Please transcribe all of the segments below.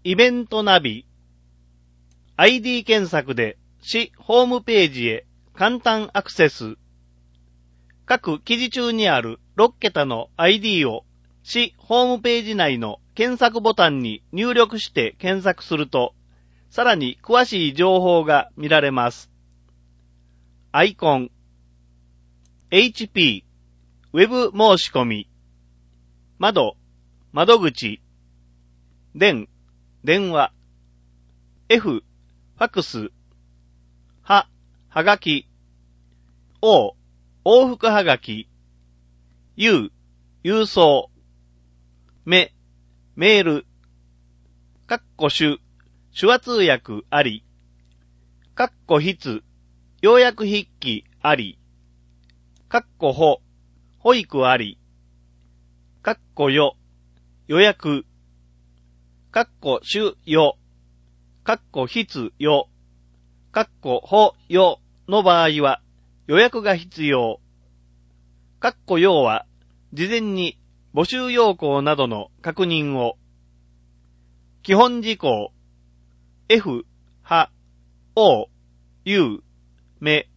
イベントナビ ID 検索で市ホームページへ簡単アクセス。各記事中にある6桁の ID を市ホームページ内の検索ボタンに入力して検索すると、さらに詳しい情報が見られます。アイコン、HP、ウェブ申し込み、窓口、電話、F、ファクス、はがき、往復はがき、郵送、メール、手話通訳あり、筆、要約筆記あり、保育あり、予約、必要、保用の場合は予約が必要。要は事前に募集要項などの確認を。基本事項 F、O、U、1、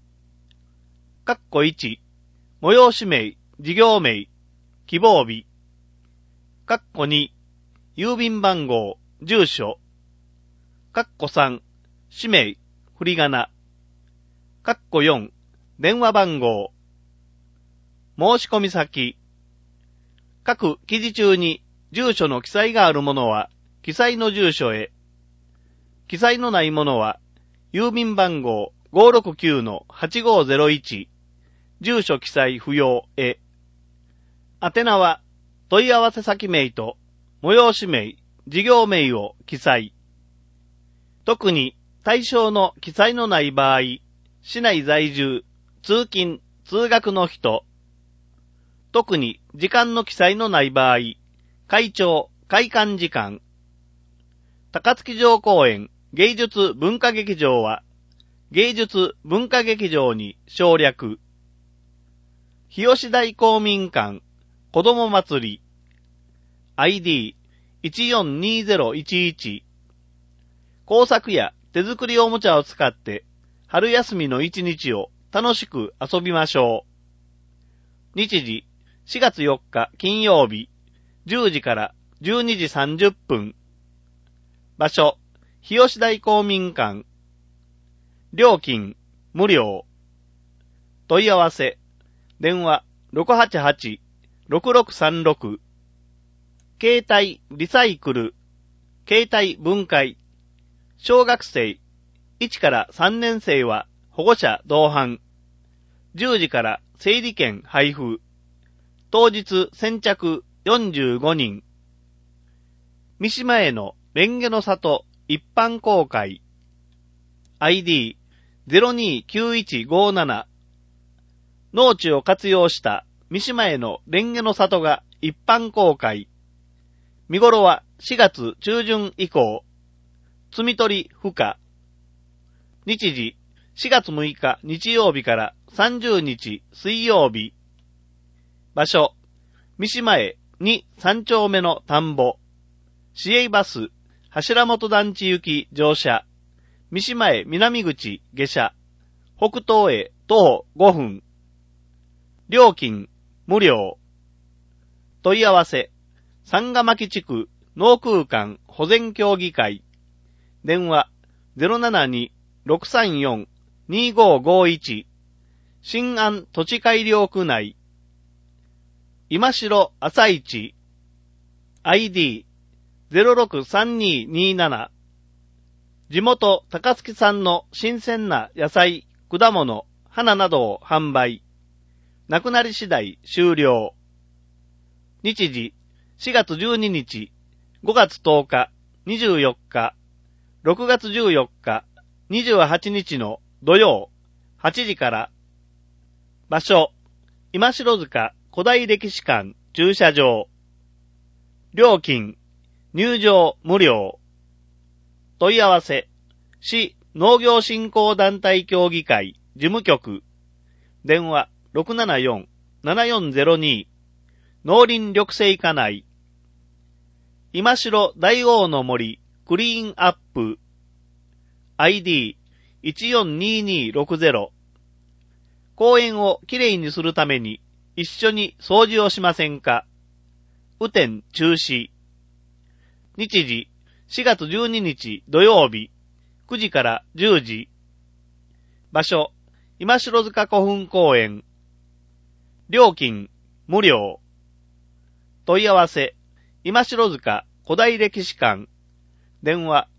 催し名、事業名、希望日。2、郵便番号、住所。3、氏名、振り仮名。4、電話番号。申し込み先。各記事中に住所の記載があるものは、記載の住所へ。記載のないものは、郵便番号 569-8501、住所記載不要へ。宛名は、問い合わせ先名と、催し名、事業名を記載。特に対象の記載のない場合、市内在住、通勤、通学の人、特に時間の記載のない場合、会長、会館時間、高槻城公園芸術文化劇場は、芸術文化劇場に省略。日吉台公民館、子ども祭り、ID142011、工作や手作りおもちゃを使って春休みの一日を楽しく遊びましょう。日時4月4日金曜日10時から12時30分。場所日吉台公民館。料金無料。問い合わせ電話 688-6636。携帯リサイクル、携帯分解。小学生1から3年生は保護者同伴。10時から整理券配布。当日先着45人。三島への蓮華の里一般公開。ID029157。農地を活用した三島への蓮華の里が一般公開。見頃は4月中旬以降。摘み取り不可。日時4月6日日曜日から30日水曜日。場所三島へ2、3丁目の田んぼ。市営バス柱本団地行き乗車。三島へ南口下車。北東へ徒歩5分。料金無料。問い合わせ三ヶ牧地区農空間保全協議会。電話 072-634-2551。新安土地改良区内。今城朝市。ID063227。地元高槻産の新鮮な野菜、果物、花などを販売。なくなり次第終了。日時4月12日、5月10日、24日、6月14日、28日の土曜、8時から。場所、今城塚古代歴史館駐車場。料金、入場無料。問い合わせ、市農業振興団体協議会事務局。電話 674-7402。農林緑生課内。今城大王の森クリーンアップ ID142260 公園をきれいにするために一緒に掃除をしませんか？雨天中止。日時4月12日土曜日9時から10時。場所今城塚古墳公園。料金無料。問い合わせ今城塚古代歴史館。電話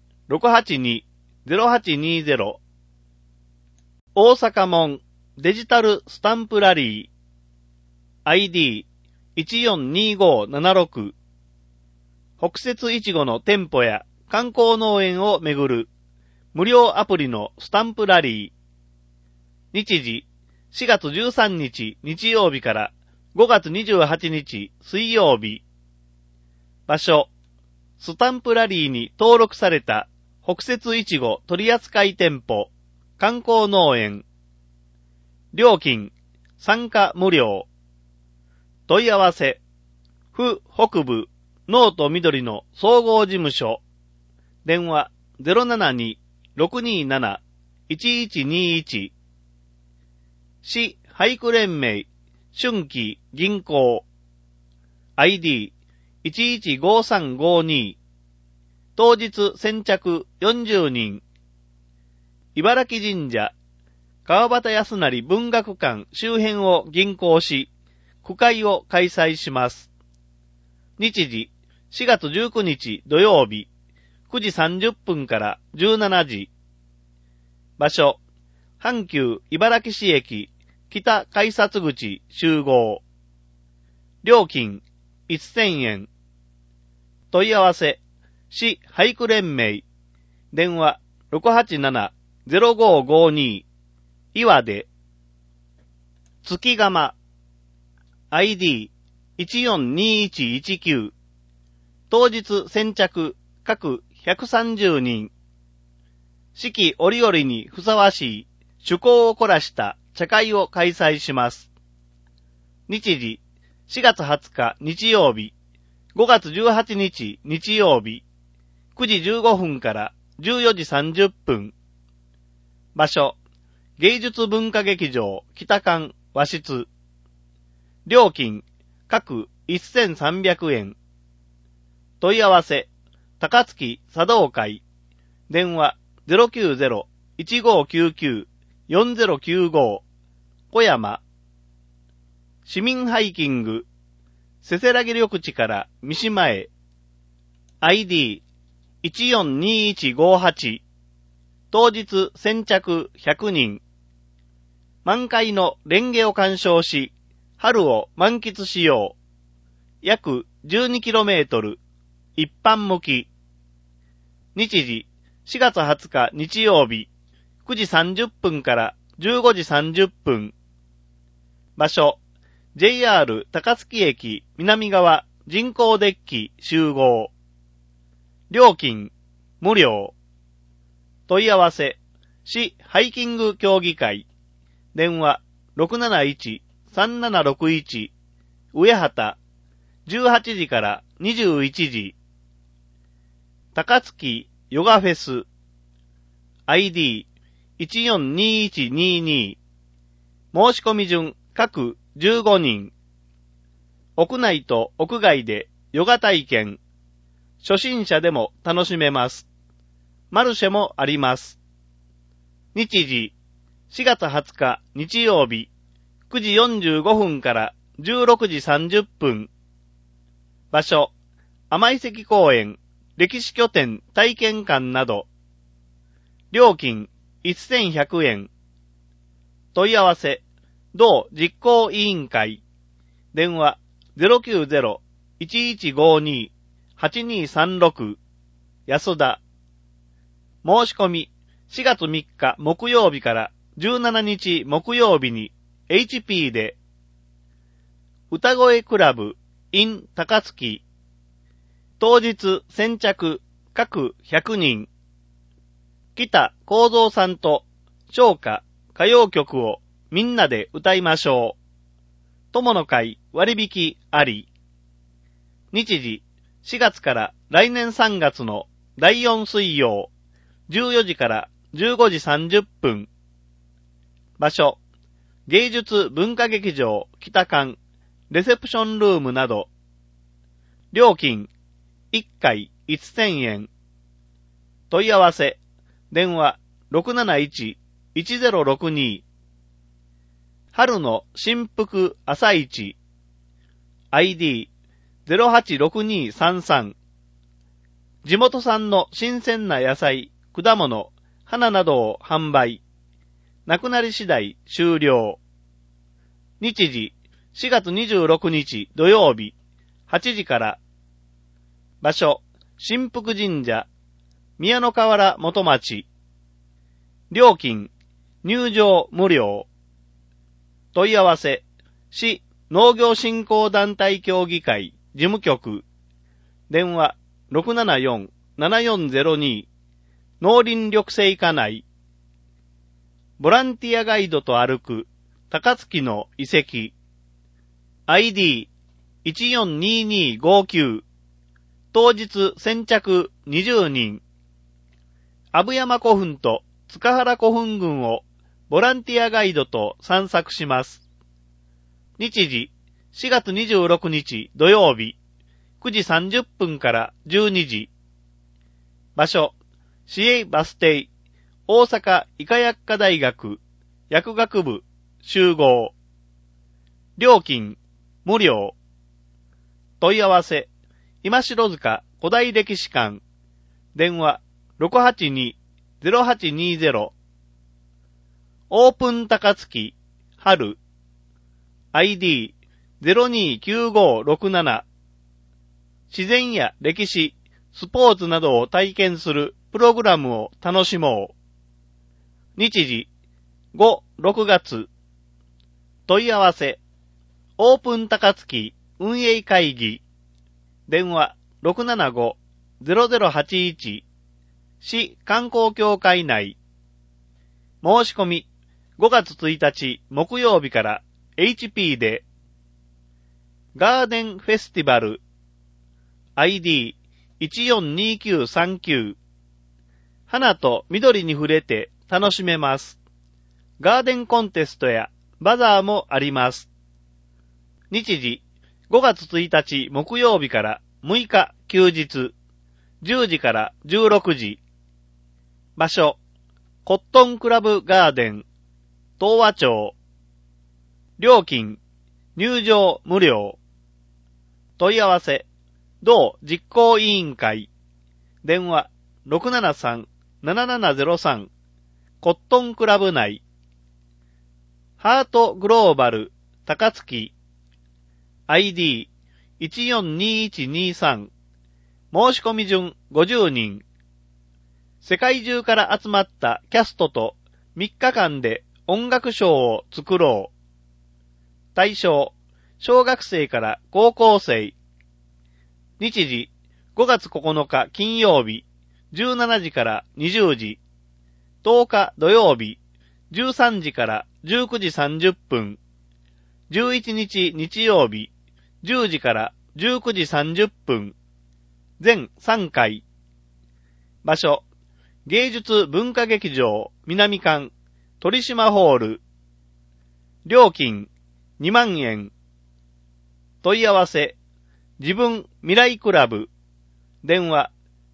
682-0820。大阪門デジタルスタンプラリー ID142576。北摂いちごの店舗や観光農園をめぐる無料アプリのスタンプラリー。日時4月13日日曜日から5月28日水曜日。場所スタンプラリーに登録された北摂いちご取扱店舗観光農園。料金参加無料。問い合わせ府北部ノート緑の総合事務所。電話 072-627-1121。市俳句連盟春季銀行 ID115352。当日先着40人。茨城神社川端康成文学館周辺を吟行し句会を開催します。日時4月19日土曜日9時30分から17時。場所阪急茨城市駅北改札口集合。料金1000円。問い合わせ市俳句連盟。電話 687-0552。岩手。月釜。ID142119。当日先着各130人。四季折々にふさわしい趣向を凝らした茶会を開催します。日時4月20日日曜日5月18日日曜日9時15分から14時30分。場所芸術文化劇場北館和室。料金各1300円。問い合わせ高槻茶道会。電話 090-1599-4095。小山。市民ハイキングせせらぎ緑地から三島へ。 ID142158。当日先着100人。満開のレンゲを鑑賞し春を満喫しよう。約 12km 一般向き。日時4月20日日曜日9時30分から15時30分。場所 JR 高槻駅南側人工デッキ集合。料金無料。問い合わせ市ハイキング協議会。電話 671-3761 上畑。18時から21時。高槻ヨガフェス ID142122。申し込み順各15人。屋内と屋外でヨガ体験。初心者でも楽しめます。マルシェもあります。日時4月20日日曜日9時45分から16時30分。場所甘井関公園歴史拠点体験館など。料金1100円。問い合わせ同実行委員会。電話 090-1152-8236 安田。申し込み4月3日木曜日から17日木曜日に HP で。歌声クラブ in 高槻。当日先着各100人。北幸三さんと唱歌歌謡曲をみんなで歌いましょう。友の会割引あり。日時4月から来年3月の第4水曜、14時から15時30分。場所、芸術文化劇場北館、レセプションルームなど。料金、1回1000円。問い合わせ、電話 671-1062。春の新福朝市。ID086233。地元産の新鮮な野菜、果物、花などを販売。なくなり次第終了。日時、4月26日土曜日、8時から。場所、新福神社、宮の河原元町。料金、入場無料。問い合わせ、市農業振興団体協議会事務局。電話、674-7402。農林緑生課内。ボランティアガイドと歩く、高槻の遺跡。ID142259。当日先着20人。阿武山古墳と塚原古墳群をボランティアガイドと散策します。日時、4月26日土曜日、9時30分から12時。場所、市営バス停、大阪医科薬科大学、薬学部、集合。料金、無料。問い合わせ、今城塚古代歴史館。電話、682-0820。オープン高槻、春。ID029567。自然や歴史、スポーツなどを体験するプログラムを楽しもう。日時、5、6月。問い合わせ、オープン高槻運営会議。電話、675-0081。市観光協会内。申し込み、5月1日木曜日から HP で。ガーデンフェスティバル。ID142939。花と緑に触れて楽しめます。ガーデンコンテストやバザーもあります。日時、5月1日木曜日から6日休日、10時から16時。場所、コットンクラブガーデン、東和町。料金、入場無料。問い合わせ、同実行委員会。電話、673-7703。コットンクラブ内。ハートグローバル、高槻。ID142123。申し込み順50人。世界中から集まったキャストと3日間で音楽ショーを作ろう。対象、小学生から高校生。日時、5月9日金曜日、17時から20時。10日土曜日、13時から19時30分。11日日曜日、10時から19時30分。全3回。場所、芸術文化劇場南館鳥島ホール。料金2万円。問い合わせ、自分未来クラブ。電話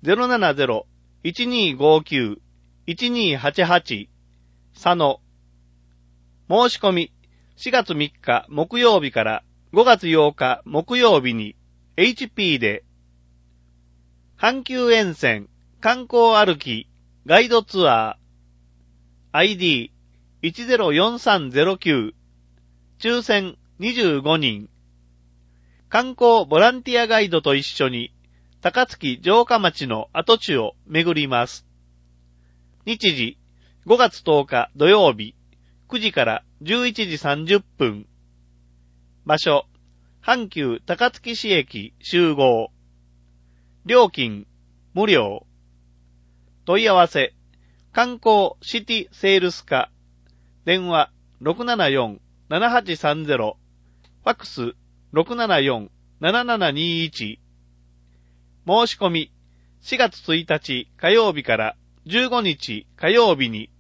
070-1259-1288。佐野。申し込み、4月3日木曜日から5月8日木曜日に HP で。阪急沿線観光歩きガイドツアー ID104309 抽選25人。観光ボランティアガイドと一緒に高槻城下町の跡地を巡ります。日時5月10日土曜日9時から11時30分。場所、阪急高槻市駅集合。料金無料。問い合わせ、観光シティセールス課。電話 674-7830。ファックス 674-7721。申し込み、 4月1日火曜日から15日火曜日に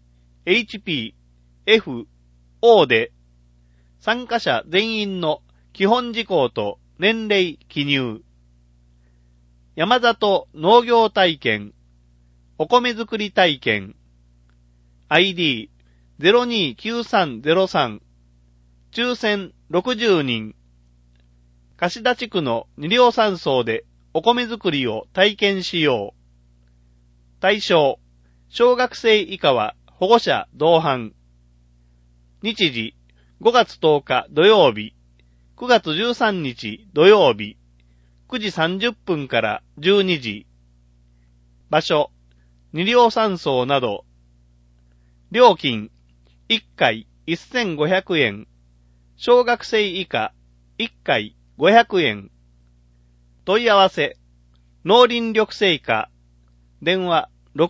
HP、F、O で参加者全員の基本事項と年齢記入。山里農業体験、お米作り体験、ID029303、抽選60人、貸田地区の二寮山荘でお米作りを体験しよう。対象、小学生以下は保護者同伴。日時、5月10日土曜日、9月13日土曜日、9時30分から12時。場所、二寮山荘など。料金、1回1500円。小学生以下、1回500円。問い合わせ、農林緑生課、電話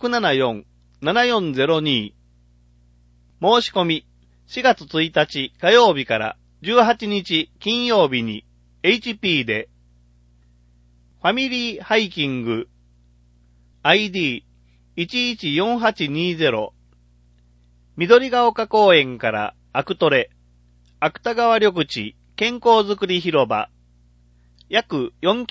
674-7402。申し込み、4月1日火曜日から18日金曜日に HP で、ファミリーハイキング、ID114820、緑が丘公園からアクトレ、芥川緑地健康づくり広場、約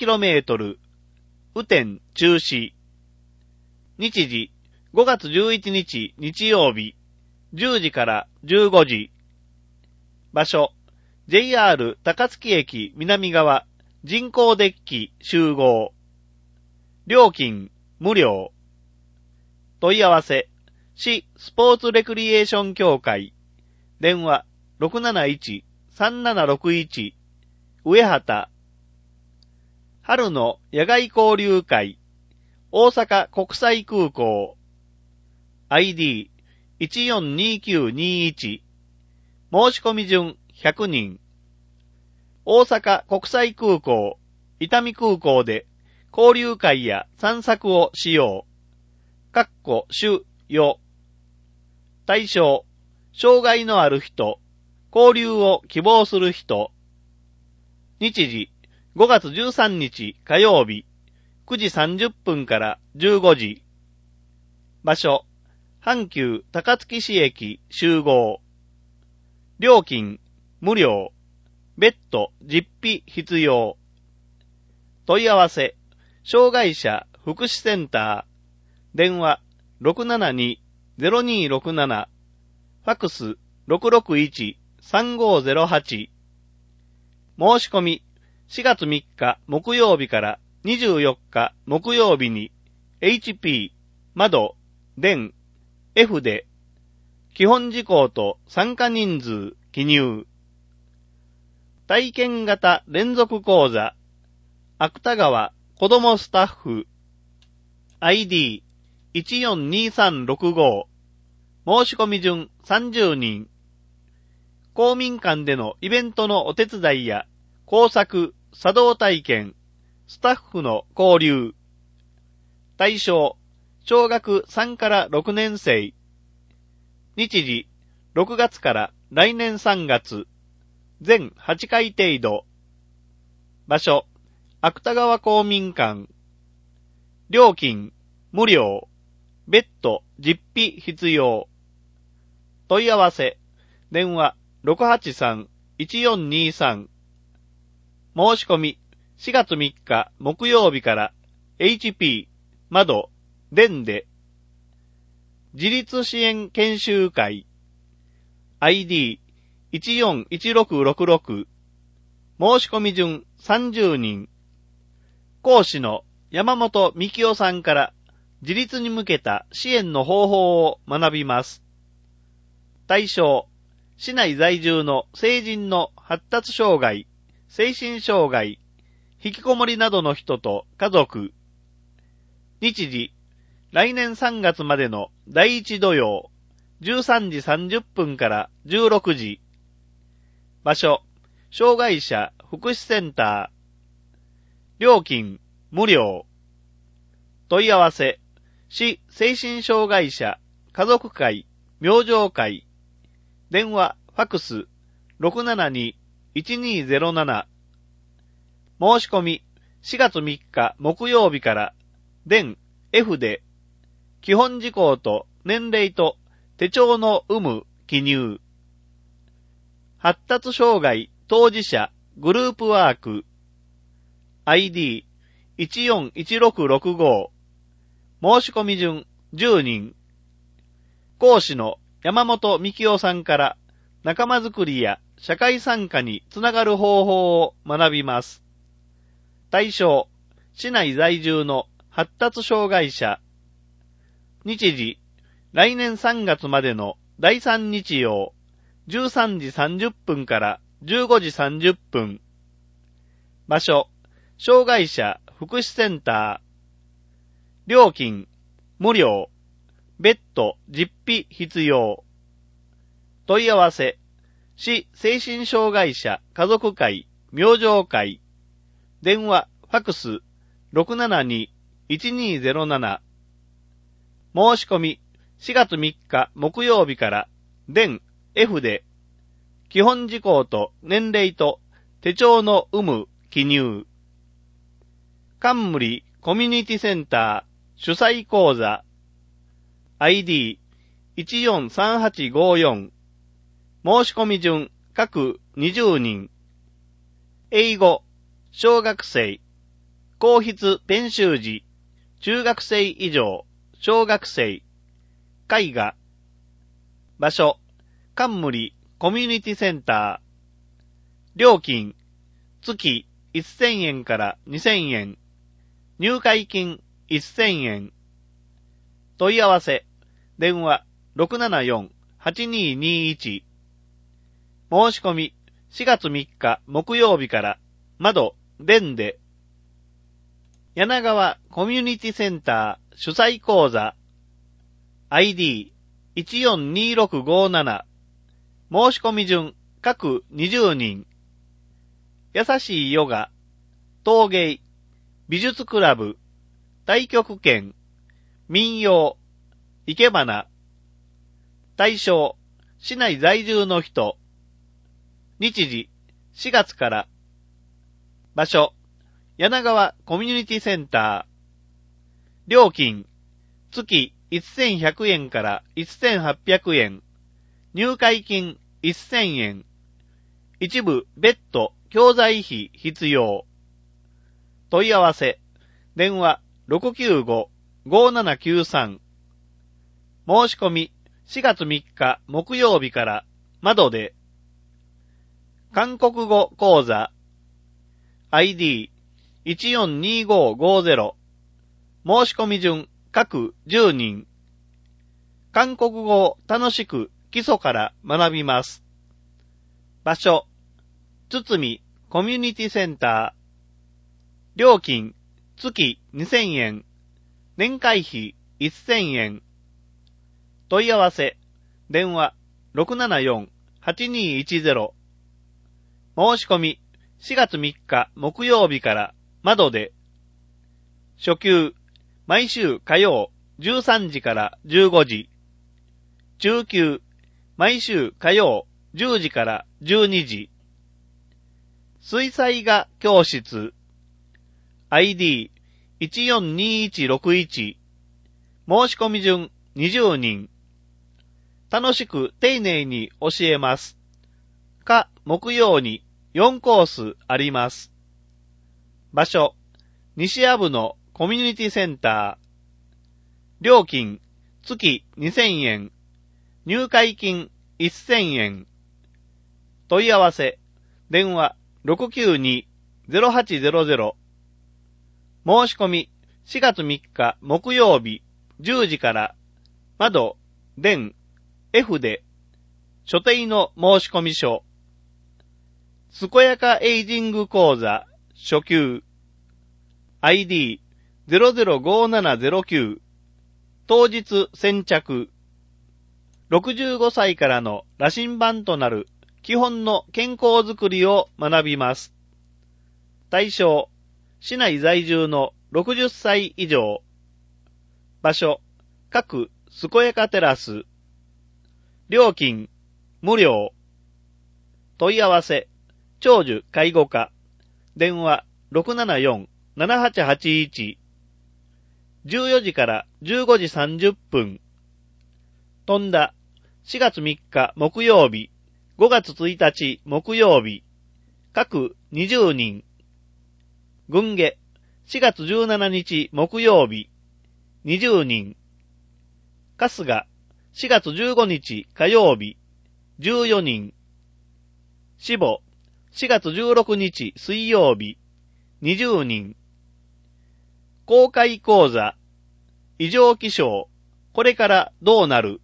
4km、雨天中止。日時、5月11日日曜日、10時から15時。場所、JR 高槻駅南側、人工デッキ集合。料金、無料。問い合わせ、市スポーツレクリエーション協会。電話、671-3761。上畑。春の野外交流会。大阪国際空港。ID142921。申し込み順100人。大阪国際空港、伊丹空港で交流会や散策をしよう。主よ。対象、障害のある人、交流を希望する人。日時、5月13日火曜日、9時30分から15時。場所、阪急高槻市駅集合。料金、無料。別途実費必要。問い合わせ、障害者福祉センター。電話、672-0267。ファクス、661-3508。申し込み、4月3日木曜日から24日木曜日に HP、窓、電、F で基本事項と参加人数記入。体験型連続講座、芥川子どもスタッフ、ID142365、申し込み順30人。公民館でのイベントのお手伝いや工作、作動体験、スタッフの交流。対象、小学3から6年生。日時、6月から来年3月。全8回程度。場所、芥川公民館。料金、無料。別途、実費必要。問い合わせ、電話、683-1423。申し込み、4月3日木曜日から HP、窓、電で。自立支援研修会。ID141666。申し込み順30人。講師の山本幹夫さんから自立に向けた支援の方法を学びます。対象、市内在住の成人の発達障害、精神障害、引きこもりなどの人と家族。日時、来年3月までの第1土曜、13時30分から16時。場所、障害者福祉センター。料金、無料。問い合わせ、市精神障害者家族会、明星会。電話、ファクス、672-1207。申し込み、4月3日木曜日から、電、 F で、基本事項と年齢と手帳の有無記入。発達障害当事者グループワーク ID141665 申し込み順10人講師の山本幹夫さんから仲間づくりや社会参加につながる方法を学びます。対象、市内在住の発達障害者。日時、来年3月までの第3日曜、13時30分から15時30分。場所、障害者福祉センター。料金、無料。別途実費必要。問い合わせ、市精神障害者家族会、明星会。電話、ファクス、672-1207。申し込み、4月3日木曜日から、電 F で、基本事項と年齢と手帳の有無記入。冠コミュニティセンター主催講座 ID143854 申し込み順各20人英語小学生後筆編集時中学生以上小学生絵画場所冠コミュニティセンター料金月1000円から2000円入会金1000円問い合わせ電話 674-8221 申し込み4月3日木曜日から窓電で柳川コミュニティセンター主催講座 ID142657 申し込み順各20人優しいヨガ陶芸美術クラブ太極拳民謡生け花対象市内在住の人日時4月から場所柳川コミュニティセンター料金月1100円から1800円入会金1000円一部別途教材費必要問い合わせ電話 695-5793 申し込み4月3日木曜日から窓で韓国語講座 ID142550 申し込み順各10人韓国語を楽しく基礎から学びます場所堤コミュニティセンター料金月2000円年会費1000円問い合わせ電話 674-8210 申し込み4月3日木曜日から窓で初級毎週火曜13時から15時中級毎週火曜10時から12時水彩画教室 ID142161 申し込み順20人楽しく丁寧に教えます。火木曜に4コースあります。場所西阿武のコミュニティセンター料金月2000円入会金1000円問い合わせ電話 692-0800 申し込み4月3日木曜日10時から窓電 F で所定の申し込み書健やかエイジング講座初級 ID005709 当日先着65歳からの羅針盤となる基本の健康づくりを学びます。対象、市内在住の60歳以上。場所、各健やかテラス。料金、無料。問い合わせ、長寿介護課。電話、674-7881。 14時から15時30分。飛んだ、4月3日木曜日、5月1日木曜日、各20人。軍下、4月17日木曜日、20人。春日、4月15日火曜日、14人。死母、4月16日水曜日、20人。公開講座、異常気象、これからどうなる？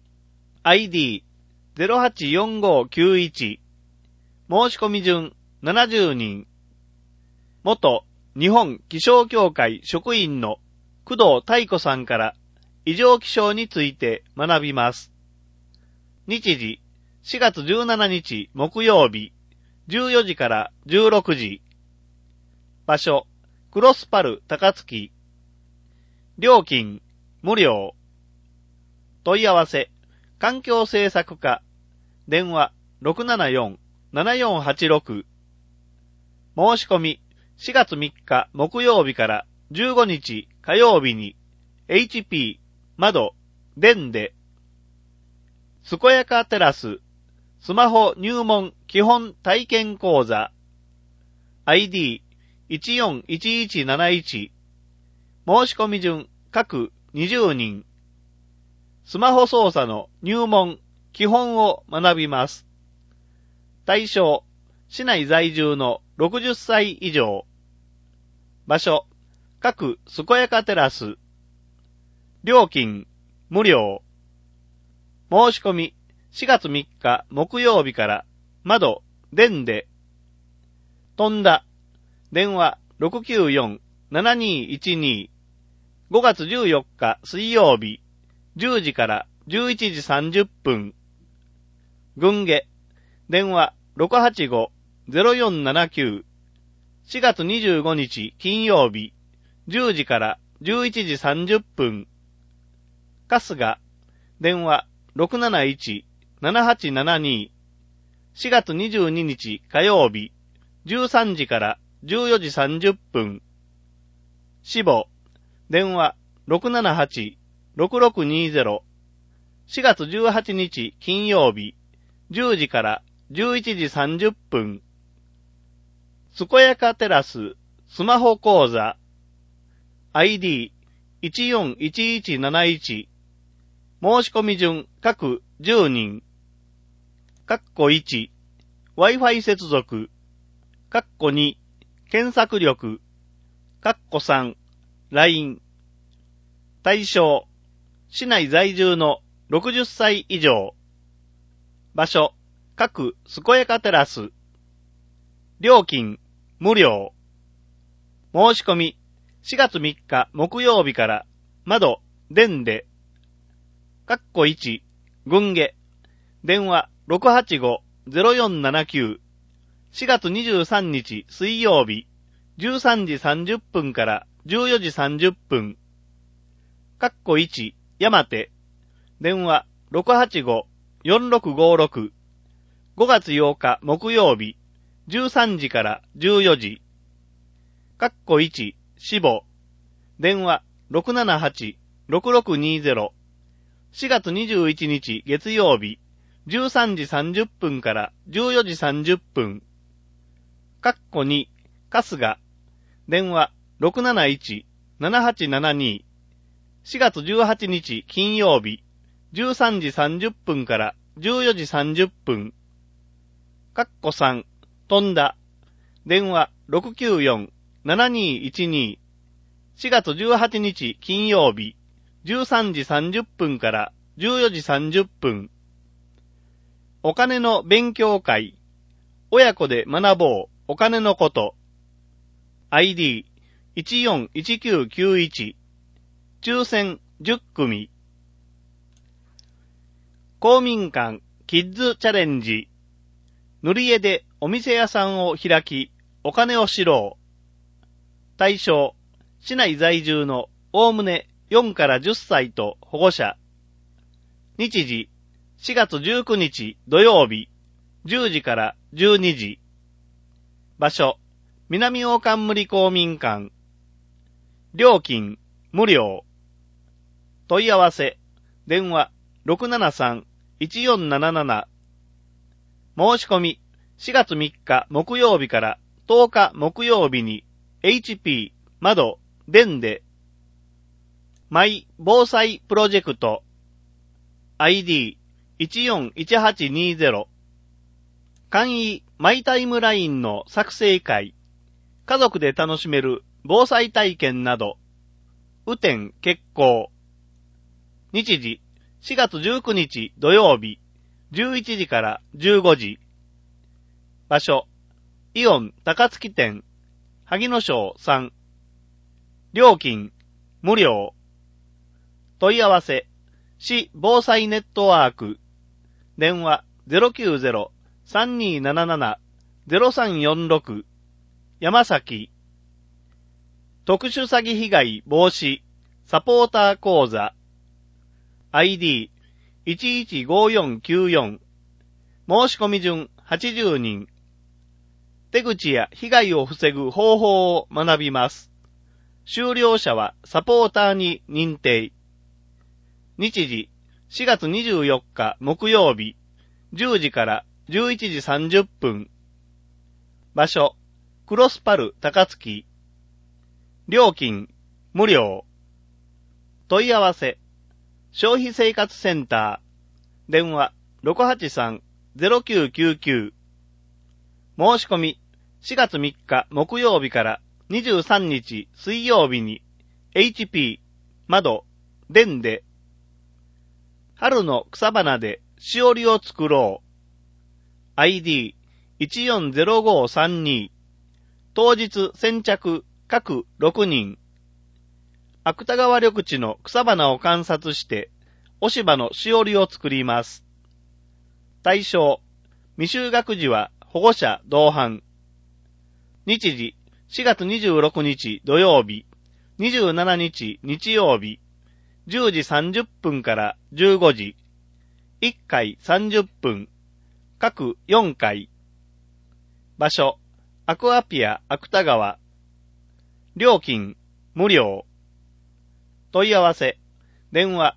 ID084591 申し込み順70人。元日本気象協会職員の工藤太子さんから異常気象について学びます。日時4月17日木曜日14時から16時。場所クロスパル高槻。料金無料。問い合わせ環境政策課電話 674-7486。申し込み4月3日木曜日から15日火曜日に HP 窓電ですこやかテラススマホ入門基本体験講座 ID141171 申し込み順各20人。スマホ操作の入門基本を学びます。対象市内在住の60歳以上。場所各すこやかテラス。料金無料。申し込み4月3日木曜日から窓電で飛んだ電話 694-7212 5月14日水曜日10時から11時30分。軍下電話 685-0479 4月25日金曜日10時から11時30分。春日電話 671-7872 4月22日火曜日13時から14時30分。死母電話 678-6620 4月18日金曜日10時から11時30分。すこやかテラススマホ講座 ID141171 申し込み順各10人。1 Wi-Fi 接続2検索力3 LINE。対象市内在住の60歳以上。場所各すこやかテラス。料金無料。申し込み4月3日木曜日から窓電で1軍下電話 685-0479 4月23日水曜日13時30分から14時30分。1山手電話 685-4656 5月8日木曜日13時から14時。1死母電話 678-6620 4月21日月曜日13時30分から14時30分。2春日電話 671-7872 4月18日金曜日13時30分から14時30分。3飛んだ電話 694-7212 4月18日金曜日13時30分から14時30分。お金の勉強会親子で学ぼうお金のこと ID141991 抽選10組。公民館キッズチャレンジ。塗り絵でお店屋さんを開き、お金を知ろう。対象、市内在住のおおむね4から10歳と保護者。日時、4月19日土曜日、10時から12時。場所、南大冠公民館。料金、 無料。問い合わせ、電話 673-1477。申し込み、4月3日木曜日から10日木曜日に HP 窓電でマイ防災プロジェクト ID141820 簡易マイタイムラインの作成会、家族で楽しめる防災体験など、雨天決行。日時4月19日土曜日11時から15時。場所、イオン高槻店、萩野省3。料金、無料。問い合わせ、市防災ネットワーク。電話 090-3277-0346。山崎。特殊詐欺被害防止、サポーター講座。ID115494。申し込み順80人。手口や被害を防ぐ方法を学びます。修了者はサポーターに認定。日時4月24日木曜日10時から11時30分。場所、クロスパル高槻。料金、無料。問い合わせ、消費生活センター。電話 683-0999。申し込み、4月3日木曜日から23日水曜日に HP 窓電で春の草花でしおりを作ろう。ID140532。当日先着各6人。芥川緑地の草花を観察して押し葉のしおりを作ります。対象、未就学児は保護者同伴。日時、4月26日土曜日、27日日曜日、10時30分から15時、1回30分、各4回。場所、アクアピア芥川。料金、無料。問い合わせ、電話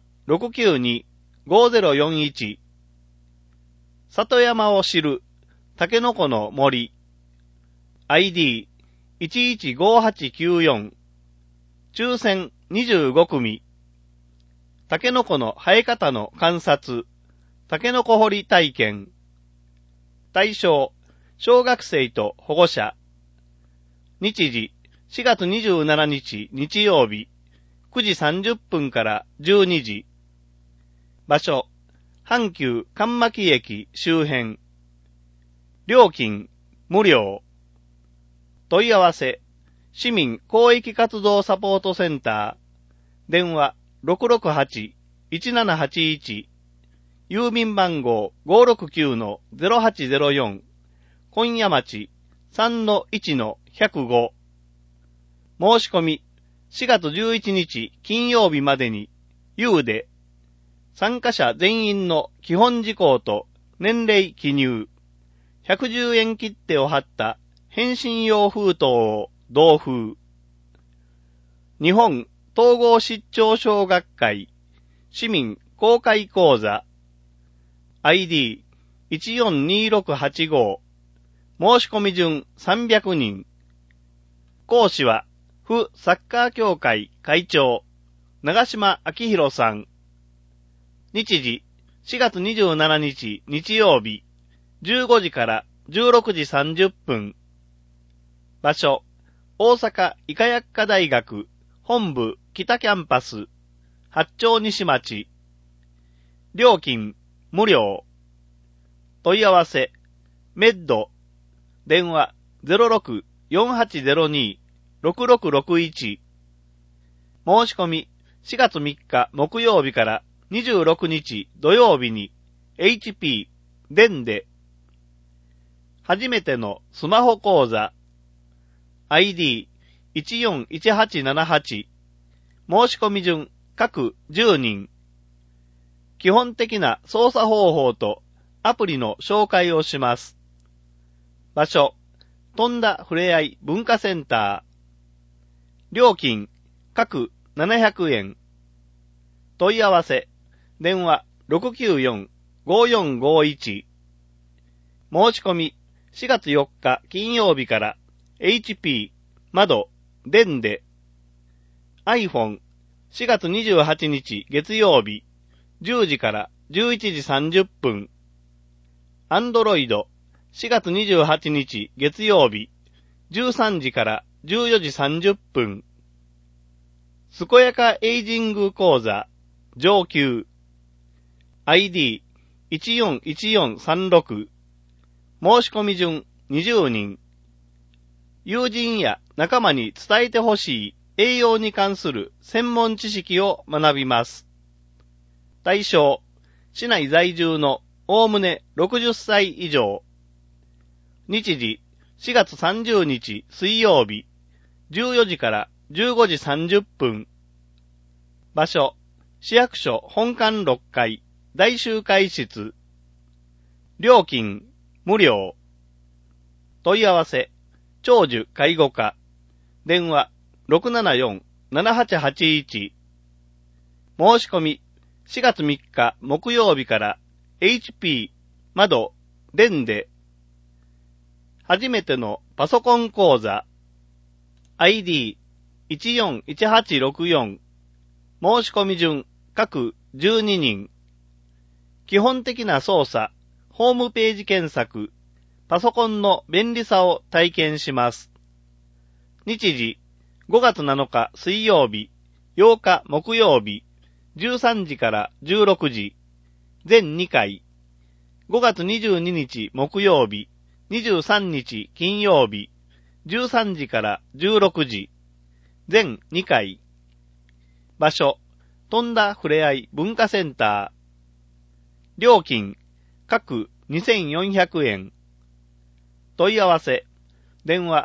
692-5041。里山を知る、タケノコの森。ID115894。抽選25組。タケノコの生え方の観察。タケノコ掘り体験。対象、小学生と保護者。日時、4月27日日曜日、9時30分から12時。場所、阪急神巻駅周辺。料金、無料。問い合わせ、市民公益活動サポートセンター。電話 668-1781。郵便番号 569-0804。今夜町 3-1-105。申し込み、4月11日金曜日までに、Uで、参加者全員の基本事項と年齢記入、110円切手を貼った返信用封筒を同封。日本統合失調症学会市民公開講座 ID142685。申し込み順300人。講師は府サッカー協会会長長島明宏さん。日時4月27日日曜日15時から16時30分。場所、大阪医科薬科大学本部北キャンパス八丁西町。料金無料。問い合わせ、メッド。電話 06-4802-6661。申し込み4月3日木曜日から26日土曜日に HP 電で初めてのスマホ講座 ID141878。申し込み順各10人。基本的な操作方法とアプリの紹介をします。場所、飛んだふれあい文化センター。料金各 700円。問い合わせ、電話 694-5451。申し込み、4月4日金曜日から HP、窓、電で、iPhone、4月28日月曜日、10時から11時30分。Android、4月28日月曜日、13時から14時30分。健やかエイジング講座、上級。ID141436。申し込み順20人。友人や仲間に伝えてほしい栄養に関する専門知識を学びます。対象、市内在住のおおむね60歳以上。日時、4月30日水曜日、14時から15時30分。場所、市役所本館6階、大集会室。料金、無料。問い合わせ、長寿介護課。電話、674-7881。申し込み、4月3日木曜日から HP、窓、電で、初めてのパソコン講座。ID141864。申し込み順、各12人。基本的な操作、ホームページ検索、パソコンの便利さを体験します。日時、5月7日水曜日、8日木曜日、13時から16時、全2回。5月22日木曜日、23日金曜日、13時から16時、全2回。場所、とんだふれあい文化センター。料金、各2400円。問い合わせ、電話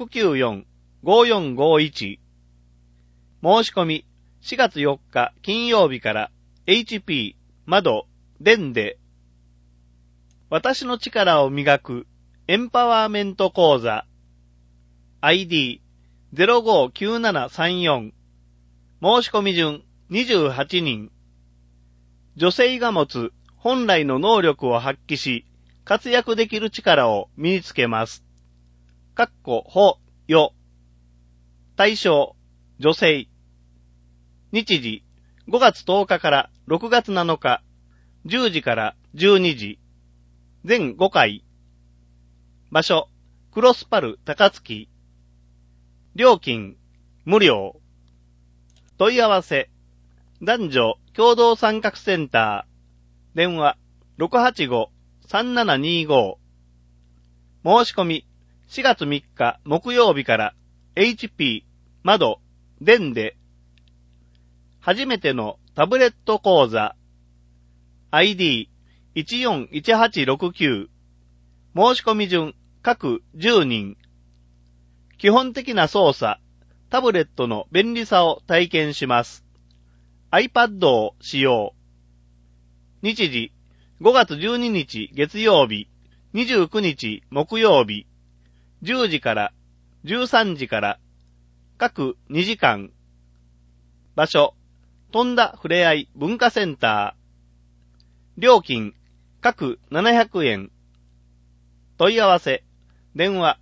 694-5451。申し込み、4月4日金曜日から HP、窓、電で、私の力を磨くエンパワーメント講座。ID059734。申し込み順28人。女性が持つ本来の能力を発揮し、活躍できる力を身につけます。ほ、よ。対象、女性。日時、5月10日から6月7日、10時から12時。全5回。場所、クロスパル高槻。料金、無料。問い合わせ、男女共同参画センター。電話、685-3725。申し込み、4月3日木曜日から HP、窓、電で、初めてのタブレット講座。ID141869。申し込み順、各10人。基本的な操作、タブレットの便利さを体験します。iPad を使用。日時、5月12日月曜日、29日木曜日、10時から13時から、各2時間。場所、とんだふれあい文化センター。料金、各700円。問い合わせ、電話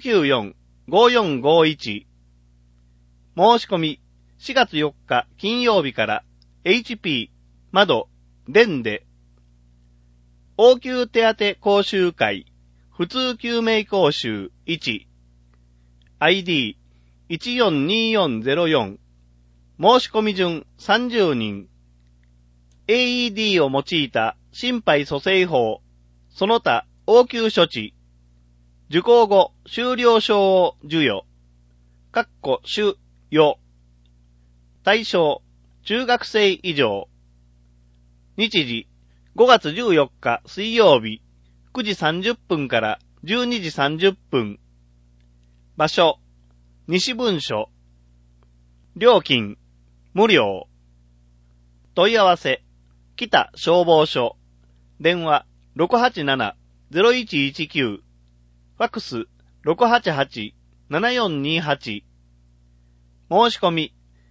694-5451。申し込み、4月4日金曜日から HP、窓、電で、応急手当講習会、普通救命講習1、ID142404、申し込み順30人、AED を用いた心肺蘇生法、その他応急処置、受講後修了証を授与、主与、対象、中学生以上、日時、5月14日水曜日、9時30分から12時30分、場所、西分署、料金、無料、問い合わせ、北消防署、電話 687-0119、ファックス 688-7428。申し込み、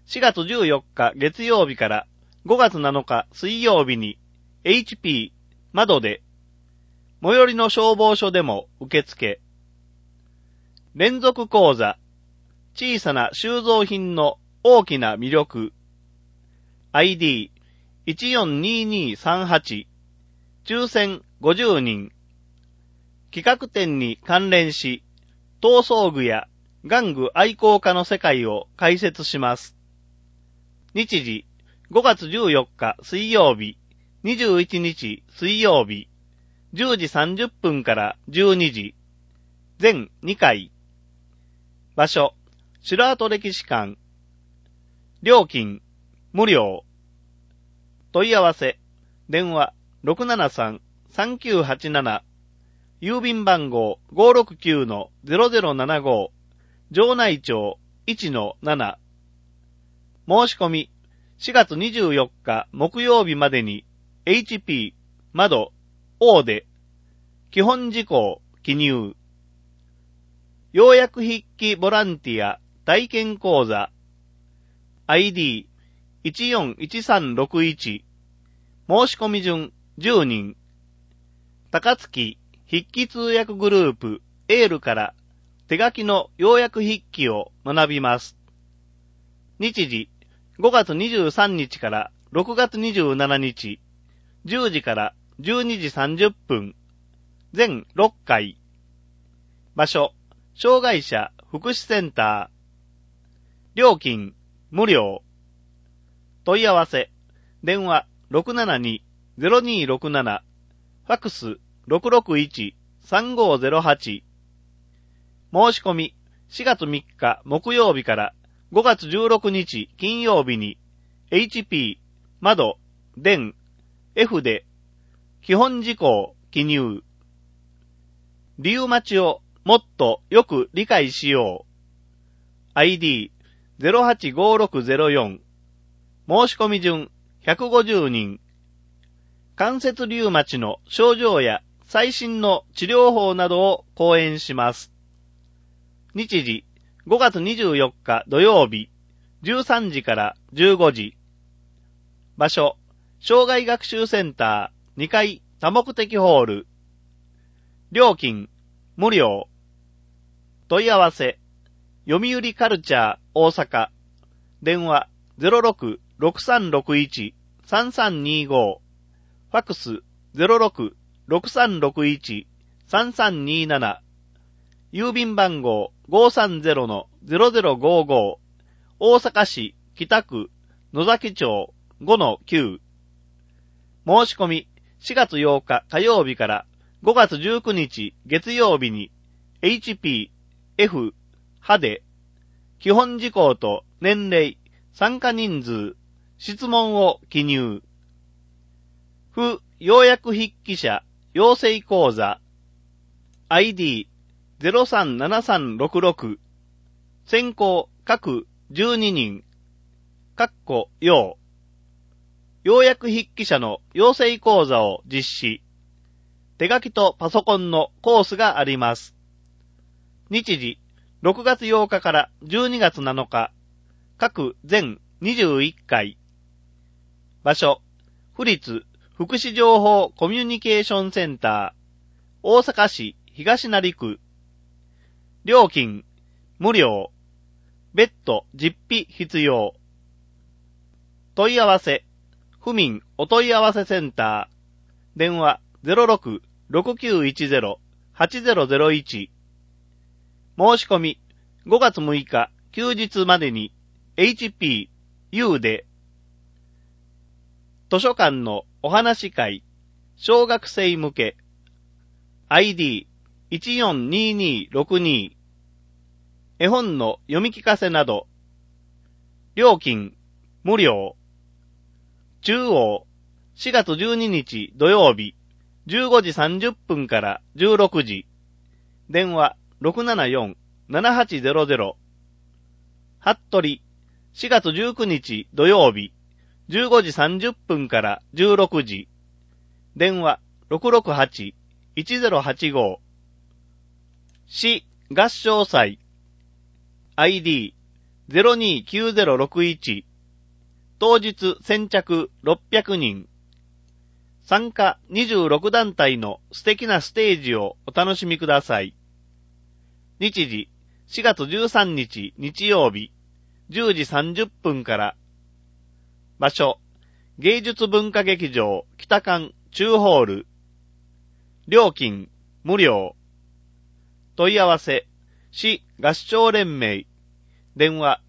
4月14日月曜日から5月7日水曜日に HP 窓で最寄りの消防署でも受付。連続講座。小さな収蔵品の大きな魅力。ID142238。抽選50人。企画展に関連し、闘争具や玩具愛好家の世界を解説します。日時5月14日水曜日、21日水曜日、10時30分から12時。全2回。場所、城跡歴史館。料金、無料。問い合わせ、電話 673-3987。郵便番号 569-0075。城内町 1-7。申し込み、4月24日木曜日までに HP 窓 O で基本事項記入。要約筆記ボランティア体験講座 ID141361。申し込み順10人。高槻筆記通訳グループエールから手書きの要約筆記を学びます。日時5月23日から6月27日、10時から12時30分、全6回。場所、障害者福祉センター。料金、無料。問い合わせ、電話 672-0267、ファクス 661-3508。申し込み、4月3日木曜日から5月16日金曜日に HP 窓電 F で基本事項記入。リウマチをもっとよく理解しよう。ID085604。申し込み順150人。関節リウマチの症状や最新の治療法などを講演します。日時5月24日土曜日、13時から15時。場所、障害学習センター2階多目的ホール。料金、無料。問い合わせ、読売カルチャー大阪。電話 06-6361-3325。ファクス 06-6361-3327。郵便番号 530-0055。大阪市北区野崎町 5-9。申し込み4月8日火曜日から5月19日月曜日に HP F 歯で基本事項と年齢、参加人数、質問を記入。不要約筆記者養成講座 ID037366。先行各12人。要約筆記者の養成講座を実施。手書きとパソコンのコースがあります。日時6月8日から12月7日。各全21回。場所、府立福祉情報コミュニケーションセンター。大阪市東成区。料金、無料。別途実費必要。問い合わせ、府民お問い合わせセンター。電話 06-6910-8001。申し込み5月6日休日までに HP U で図書館のお話会小学生向け ID142262。絵本の読み聞かせなど。料金無料。中央4月12日土曜日15時30分から16時。電話 674-7800。服部4月19日土曜日15時30分から16時。電話 668-1085。市合唱祭 ID 029061、当日先着600人。参加26団体の素敵なステージをお楽しみください。日時、4月13日日曜日、10時30分から。場所、芸術文化劇場北館中ホール。料金、無料。問い合わせ、市合唱連盟。電話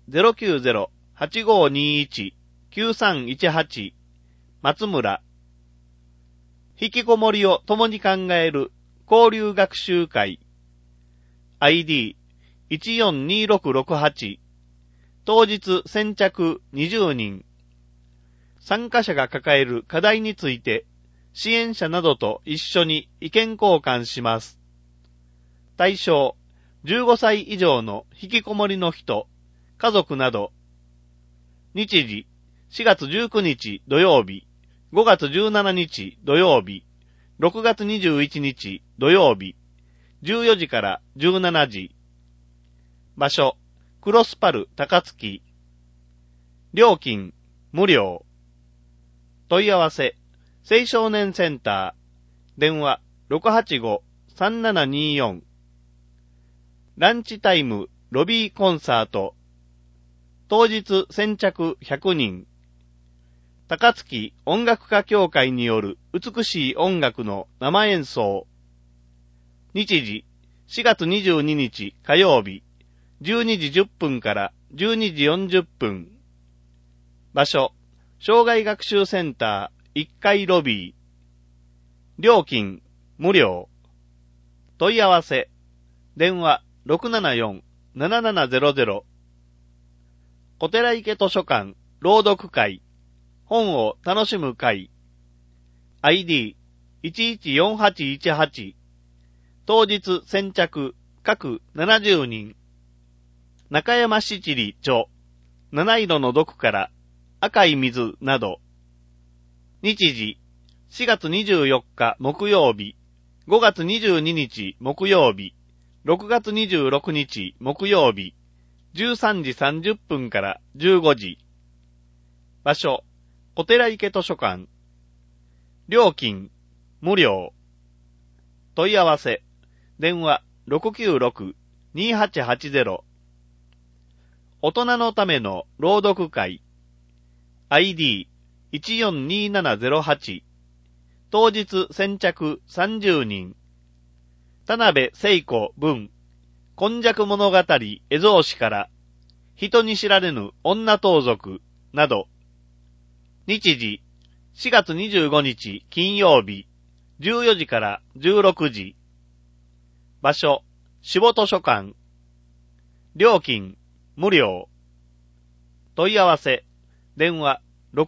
090-8521-9318 松村。引きこもりを共に考える交流学習会。ID142668。当日先着20人。参加者が抱える課題について支援者などと一緒に意見交換します。対象、15歳以上の引きこもりの人、家族など。日時、4月19日土曜日、5月17日土曜日、6月21日土曜日、14時から17時。場所、クロスパル高槻。料金、無料。問い合わせ、青少年センター。電話、685-3724。ランチタイム、ロビーコンサート。当日先着100人。高槻音楽家協会による美しい音楽の生演奏。日時、4月22日火曜日、12時10分から12時40分。場所、障害学習センター1階ロビー。料金、無料。問い合わせ、電話 674-7700。小寺池図書館朗読会。本を楽しむ会。ID114818。当日先着各70人。中山七里著。七色の毒から赤い水など。日時、4月24日木曜日、5月22日木曜日、6月26日木曜日、13時30分から15時。場所、小寺池図書館。料金、無料。問い合わせ、電話 696-2880。大人のための朗読会。ID142708。当日先着30人。田辺聖子文。今昔物語絵草子から、人に知られぬ女盗賊など。日時、4月25日金曜日、14時から16時。場所、下図書館。料金、無料。問い合わせ、電話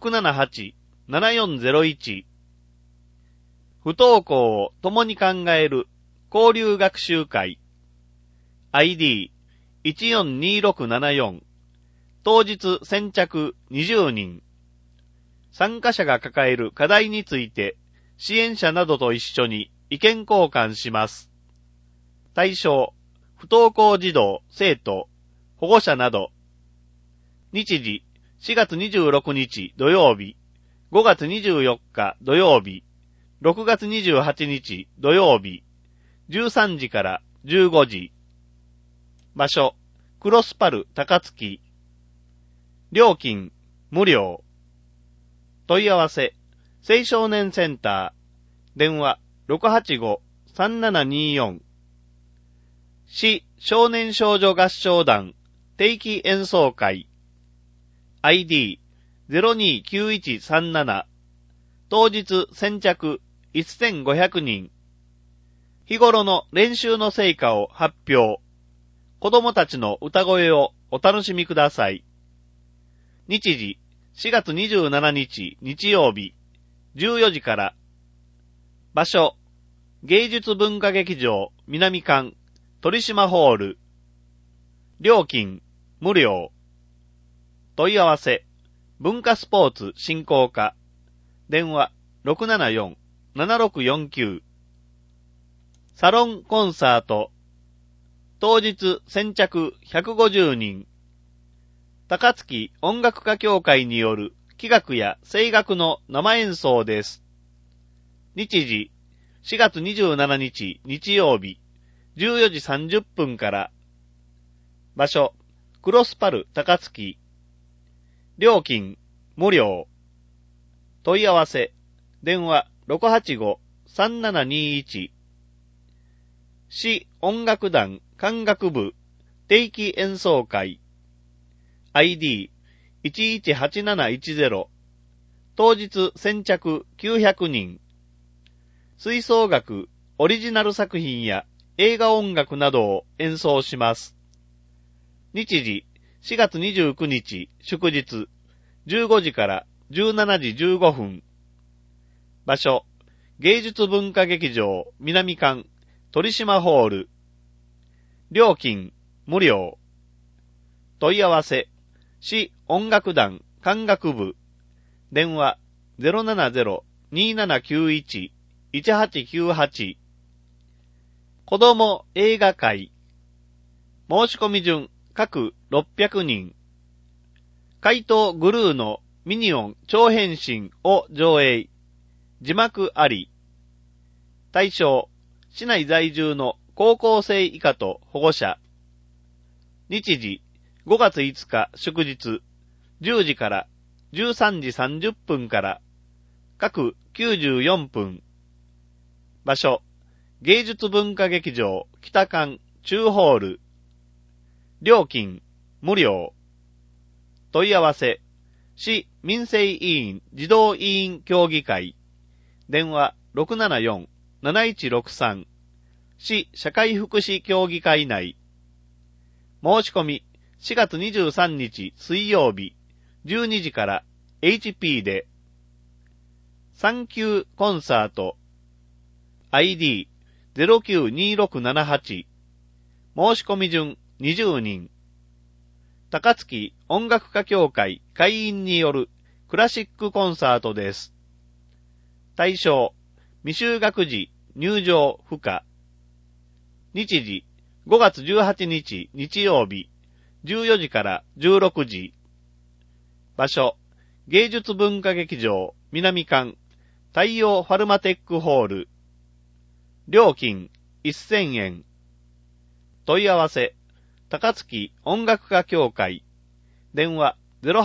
678-7401。不登校を共に考える交流学習会。ID142674。当日先着20人。参加者が抱える課題について支援者などと一緒に意見交換します。対象、不登校児童、生徒、保護者など。日時、4月26日土曜日、5月24日土曜日、6月28日土曜日、13時から15時。場所、クロスパル高槻。料金、無料。問い合わせ、青少年センター。電話、685-3724。市少年少女合唱団定期演奏会。ID029137。当日先着1500人。日頃の練習の成果を発表。子供たちの歌声をお楽しみください。日時、4月27日日曜日、14時から。場所、芸術文化劇場南館鳥島ホール。料金、無料。問い合わせ、文化スポーツ振興課。電話 674-7649。サロンコンサート。当日先着150人。 高槻音楽家協会による器楽や声楽の生演奏です。日時、4月27日日曜日、14時30分から。場所、クロスパル高槻。料金、無料。問い合わせ、電話 685-3721。市音楽団管楽部定期演奏会。ID118710。当日先着900人。吹奏楽、オリジナル作品や映画音楽などを演奏します。日時、4月29日祝日、15時から17時15分。場所、芸術文化劇場南館鳥島ホール。料金、無料。問い合わせ、市音楽団管楽部。電話 070-2791-1898。子供映画会。申し込み順各600人。怪盗グルーのミニオン超変身を上映。字幕あり。対象、市内在住の高校生以下と保護者。日時、5月5日祝日、10時から13時30分から、各94分。場所、芸術文化劇場北館中ホール。料金、無料。問い合わせ、市民生委員児童委員協議会。電話 674-7163。市社会福祉協議会内。申し込み、4月23日水曜日、12時から HP で。サンキューコンサート。ID092678。申し込み順20人。高槻音楽家協会会員によるクラシックコンサートです。対象、未就学児入場不可。日時、5月18日日曜日、14時から16時。場所、芸術文化劇場南館太陽ファルマテックホール。料金1000円。問い合わせ、高槻音楽家協会。電話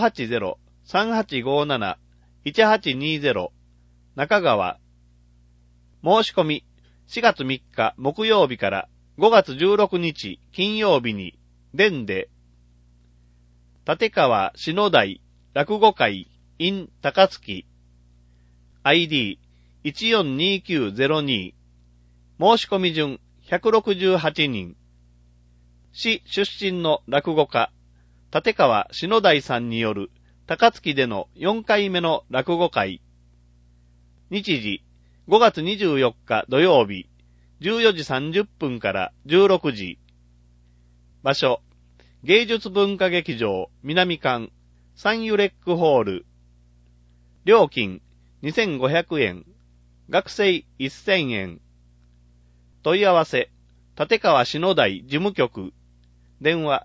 080-3857-1820。中川。申し込み、4月3日木曜日から5月16日金曜日に、電で。立川篠台落語会 in 高槻。ID142902。申し込み順168人。市出身の落語家、立川篠台さんによる高槻での4回目の落語会。日時、5月24日土曜日、14時30分から16時。場所、芸術文化劇場南館サンユレックホール。料金2500円。学生1000円。問い合わせ、立川篠台事務局。電話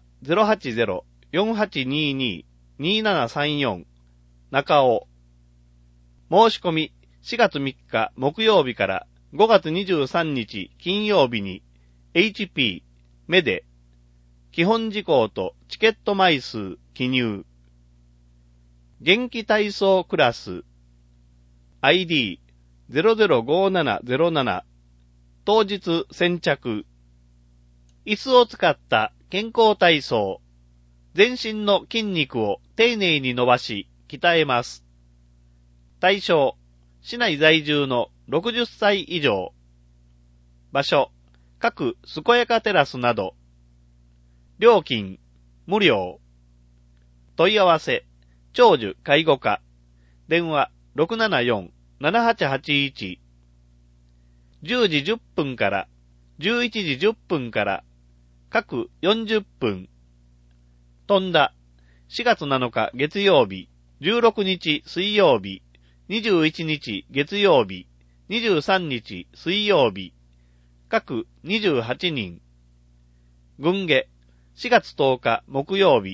080-4822-2734。中尾。申し込み、4月3日木曜日から5月23日金曜日に HP 目で基本事項とチケット枚数記入。元気体操クラス ID005707。当日先着。椅子を使った健康体操。全身の筋肉を丁寧に伸ばし、鍛えます。対象、市内在住の60歳以上。場所、各健やかテラスなど。料金、無料。問い合わせ、長寿介護課。電話 674-7881。10時10分から11時10分から各40分。飛んだ4月7日月曜日、16日水曜日、21日月曜日、23日水曜日、各28人。軍下4月10日木曜日、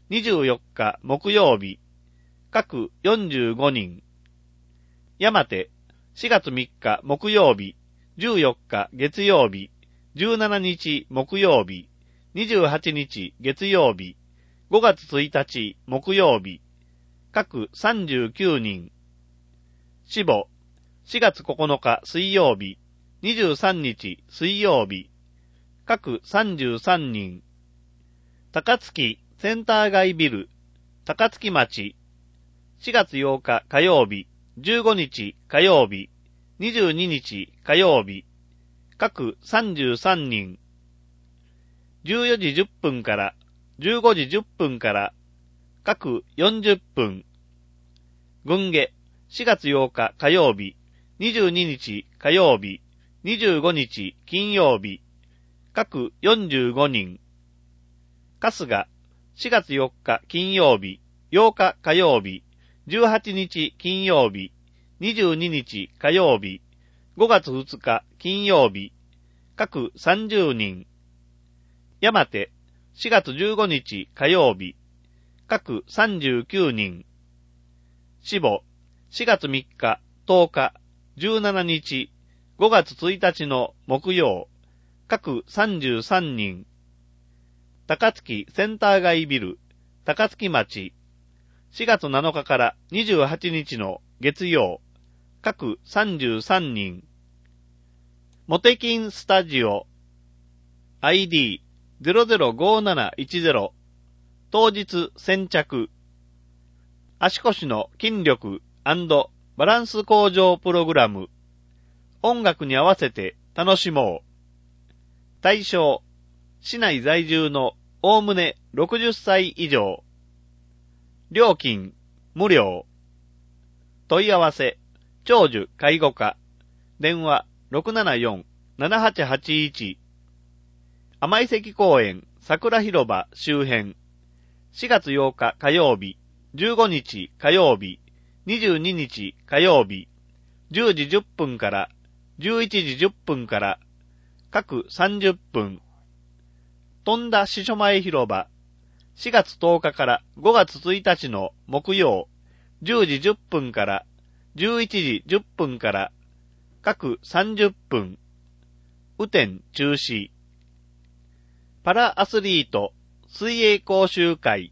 24日木曜日、各45人。山手、4月3日木曜日、14日月曜日、17日木曜日、28日月曜日、5月1日木曜日、各39人。死亡、4月9日水曜日、23日水曜日、各33人。高槻センター街ビル、高槻町、4月8日火曜日、15日火曜日、22日火曜日、各33人。14時10分から15時10分から各40分。軍下、4月8日火曜日、22日火曜日、25日金曜日、各45人。春日、4月4日金曜日、8日火曜日、18日金曜日、22日火曜日、5月2日金曜日、各30人。山手、4月15日火曜日、各39人。死亡、4月3日、10日、17日、5月1日の木曜、各33人。高槻センター街ビル、高槻町、4月7日から28日の月曜、各33人。モテキンスタジオ、ID005710、当日先着。足腰の筋力&バランス向上プログラム。音楽に合わせて楽しもう。対象、市内在住のおおむね60歳以上。料金、無料。問い合わせ、長寿介護課。電話、674-7881。甘井関公園桜広場周辺。4月8日火曜日、15日火曜日、22日火曜日、10時10分から11時10分から各30分。富田支所前広場、4月10日から5月1日の木曜、10時10分から11時10分から各30分。雨天中止。パラアスリート水泳講習会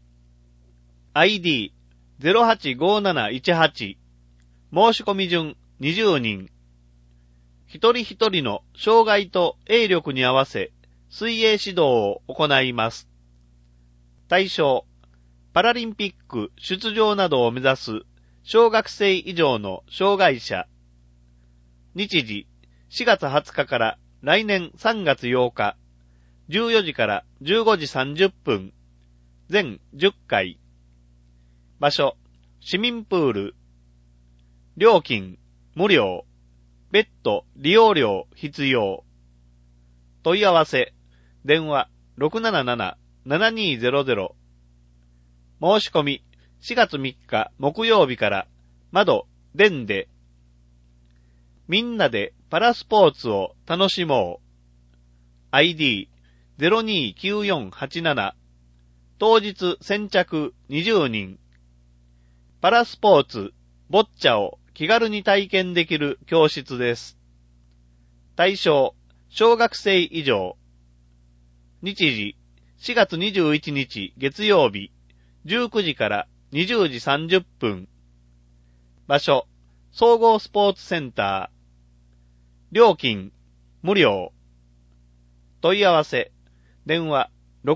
ID085718 申し込み順20人。一人一人の障害と泳力に合わせ水泳指導を行います。対象、パラリンピック出場などを目指す小学生以上の障害者。日時、4月20日から来年3月8日、14時から15時30分、全10回。場所、市民プール。料金、無料。別途利用料必要。問い合わせ、電話 677-7200。申し込み、4月3日木曜日から窓、電で。みんなでパラスポーツを楽しもう。ID029487。当日先着20人。パラスポーツ、ボッチャを気軽に体験できる教室です。対象、小学生以上。日時、4月21日月曜日、19時から20時30分。場所、総合スポーツセンター。料金、無料。問い合わせ、電話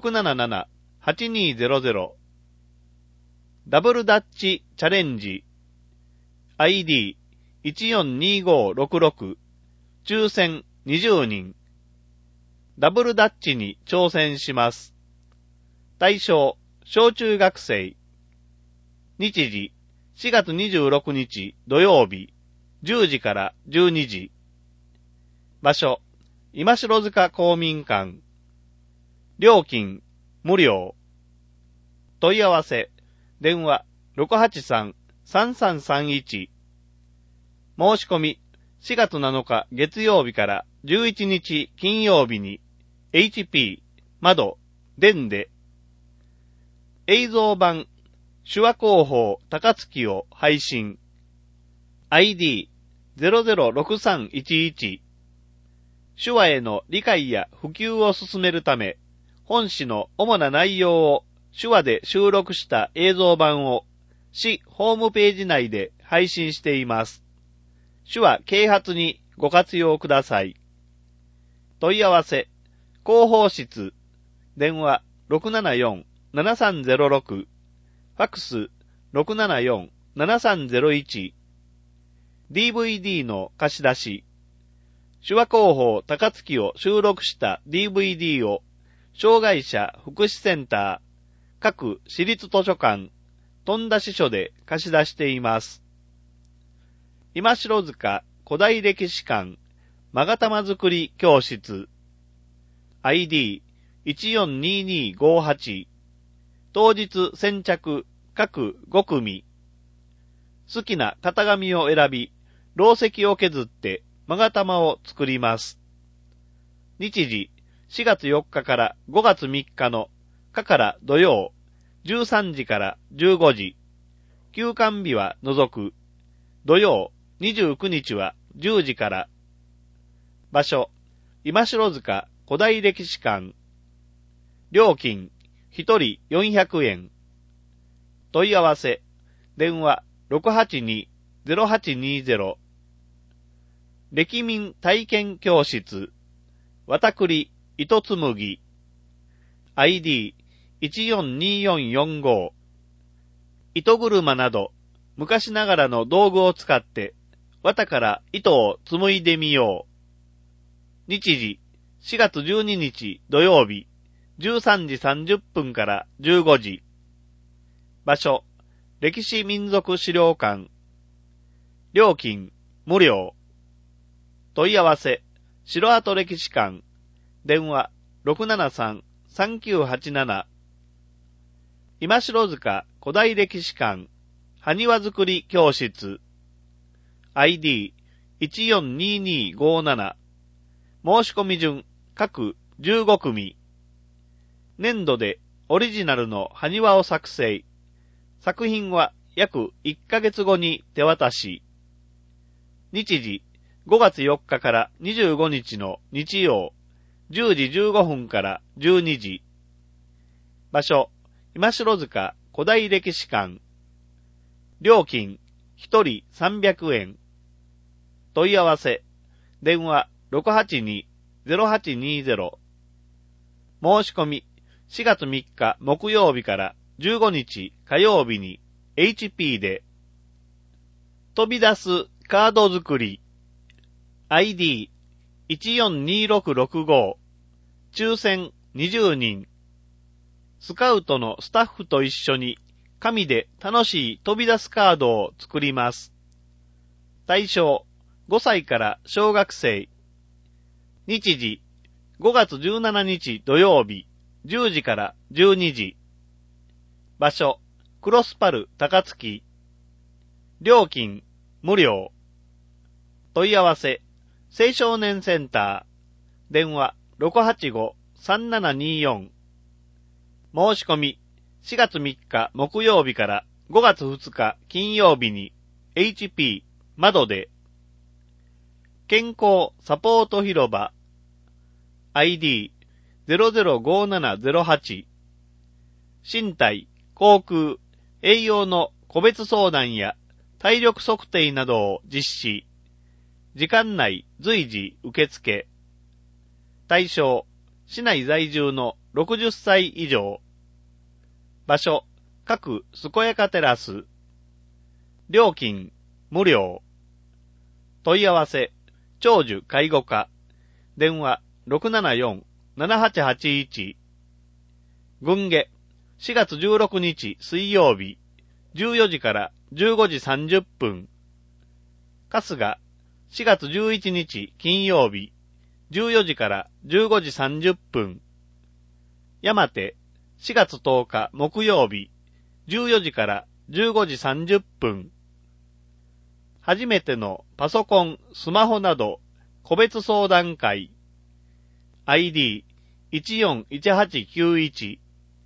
677-8200。ダブルダッチチャレンジ。ID142566。抽選20人。ダブルダッチに挑戦します。対象、小中学生。日時、4月26日土曜日、10時から12時。場所、今城塚公民館。料金、無料。問い合わせ、電話 683-3331。申し込み、4月7日月曜日から11日金曜日に HP、窓、電で。 映像版手話広報高槻を配信。ID006311 手話への理解や普及を進めるため、本誌の主な内容を手話で収録した映像版を市ホームページ内で配信しています。手話啓発にご活用ください。問い合わせ、広報室、電話674-7306、ファックス 674-7301、DVD の貸し出し、手話広報高槻を収録した DVD を障害者福祉センター、各市立図書館、富田支所で貸し出しています。今城塚古代歴史館勾玉作り教室 ID142258 当日先着各5組好きな型紙を選びろう石を削って勾玉を作ります。日時4月4日から5月3日の課から土曜13時から15時休館日は除く土曜29日は10時から場所今城塚古代歴史館料金1人400円問い合わせ電話 682-0820 歴民体験教室わたくり糸紡ID142445 糸車など昔ながらの道具を使って綿から糸を紡いでみよう。日時4月12日土曜日13時30分から15時場所歴史民族資料館料金無料問い合わせ城跡歴史館電話 673-3987 今城塚古代歴史館埴輪作り教室 ID142257 申し込み順各15組年度でオリジナルの埴輪を作成作品は約1ヶ月後に手渡し日時5月4日から25日の日曜10時15分から12時場所今城塚古代歴史館料金1人300円問い合わせ電話 682-0820 申し込み4月3日木曜日から15日火曜日に HP で飛び出すカード作り ID142665 抽選20人スカウトのスタッフと一緒に紙で楽しい飛び出すカードを作ります。対象5歳から小学生日時5月17日土曜日10時から12時場所クロスパル高槻料金無料問い合わせ青少年センター電話 685-3724 申し込み4月3日木曜日から5月2日金曜日に HP 窓で健康サポート広場 ID005708 身体、航空、栄養の個別相談や体力測定などを実施。時間内随時受付。対象、市内在住の60歳以上。場所、各健やかテラス。料金、無料。問い合わせ、長寿介護課。電話、674-7881。軍下、4月16日水曜日、14時から15時30分。春日、4月11日金曜日、14時から15時30分。山手、4月10日木曜日、14時から15時30分。初めてのパソコン、スマホなど、個別相談会。ID141891。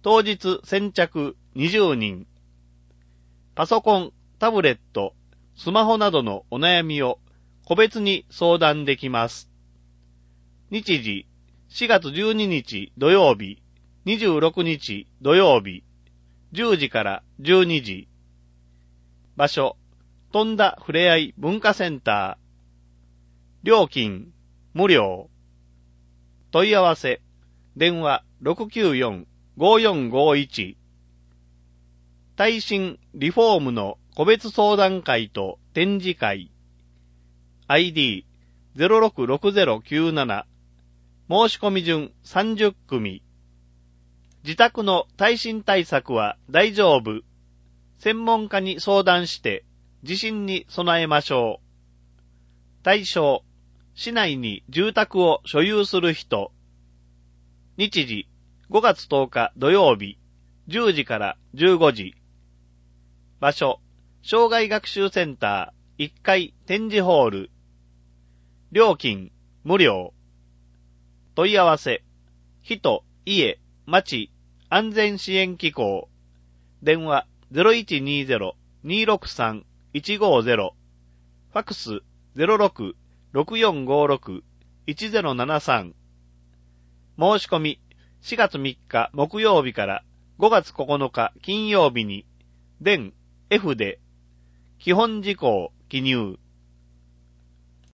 当日先着20人。パソコン、タブレット、スマホなどのお悩みを個別に相談できます。日時、4月12日土曜日、26日土曜日、10時から12時。場所、とんだふれあい文化センター。料金、無料。問い合わせ、電話 694-5451。耐震リフォームの個別相談会と展示会。ID066097。申し込み順30組。自宅の耐震対策は大丈夫。専門家に相談して地震に備えましょう。対象、市内に住宅を所有する人。日時、5月10日土曜日、10時から15時。場所、障害学習センター1階展示ホール。料金、無料。問い合わせ、人、家、町、安全支援機構。電話0120-263-150。ファクス06-6456-1073。申し込み4月3日木曜日から5月9日金曜日に、電 F で基本事項記入。